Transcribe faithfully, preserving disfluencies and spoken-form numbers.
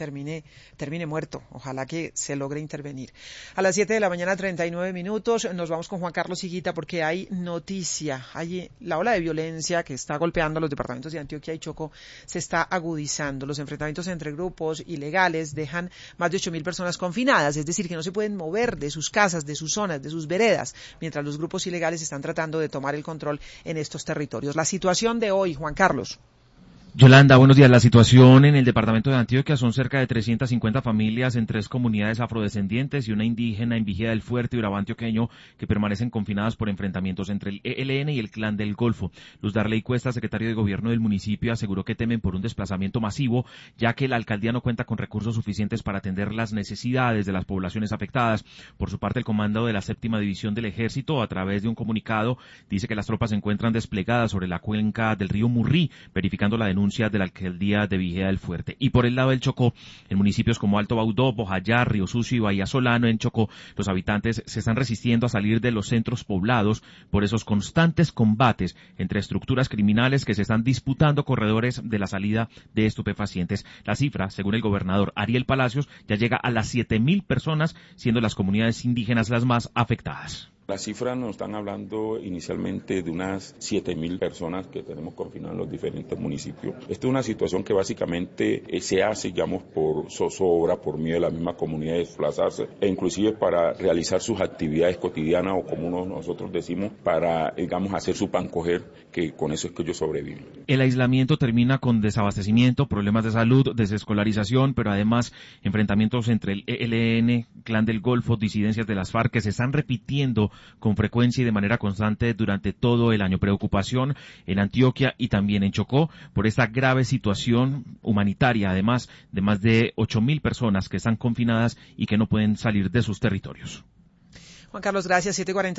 termine, termine muerto. Ojalá que se logre intervenir. A las siete de la mañana, treinta y nueve minutos, nos vamos con Juan Carlos Higuita porque hay noticia. Hay la ola de violencia que está golpeando a los departamentos de Antioquia y Chocó se está agudizando. Los enfrentamientos entre grupos ilegales dejan más de ocho mil personas confinadas, es decir, que no se pueden mover de sus casas, de sus zonas, de sus veredas, mientras los grupos ilegales están tratando de tomar el control en estos territorios. La situación de hoy, Juan Carlos. Yolanda, buenos días. La situación en el departamento de Antioquia son cerca de trescientas cincuenta familias en tres comunidades afrodescendientes y una indígena en Vigía del Fuerte y Urabá antioqueño que permanecen confinadas por enfrentamientos entre el E L N y el Clan del Golfo. Luz Darley Cuesta, secretario de Gobierno del municipio, aseguró que temen por un desplazamiento masivo, ya que la alcaldía no cuenta con recursos suficientes para atender las necesidades de las poblaciones afectadas. Por su parte, el comando de la séptima división del Ejército, a través de un comunicado, dice que las tropas se encuentran desplegadas sobre la cuenca del río Murrí, verificando la denuncia de la alcaldía de Vigía del Fuerte. Y por el lado del Chocó, en municipios como Alto Baudó, Bojayá, Río Sucio y Bahía Solano, en Chocó, los habitantes se están resistiendo a salir de los centros poblados por esos constantes combates entre estructuras criminales que se están disputando corredores de la salida de estupefacientes. La cifra, según el gobernador Ariel Palacios, ya llega a las siete mil personas, siendo las comunidades indígenas las más afectadas. Las cifras nos están hablando inicialmente de unas siete mil personas que tenemos confinadas en los diferentes municipios. Esta es una situación que básicamente eh, se hace, digamos, por zozobra, por miedo de la misma comunidad de desplazarse, e inclusive para realizar sus actividades cotidianas o como nosotros decimos, para, digamos, hacer su pan coger, que con eso es que ellos sobreviven. El aislamiento termina con desabastecimiento, problemas de salud, desescolarización, pero además enfrentamientos entre el E L N, Clan del Golfo, disidencias de las FARC que se están repitiendo con frecuencia y de manera constante durante todo el año. Preocupación en Antioquia y también en Chocó por esta grave situación humanitaria, además de más de ocho mil personas que están confinadas y que no pueden salir de sus territorios. Juan Carlos, gracias. siete cuarenta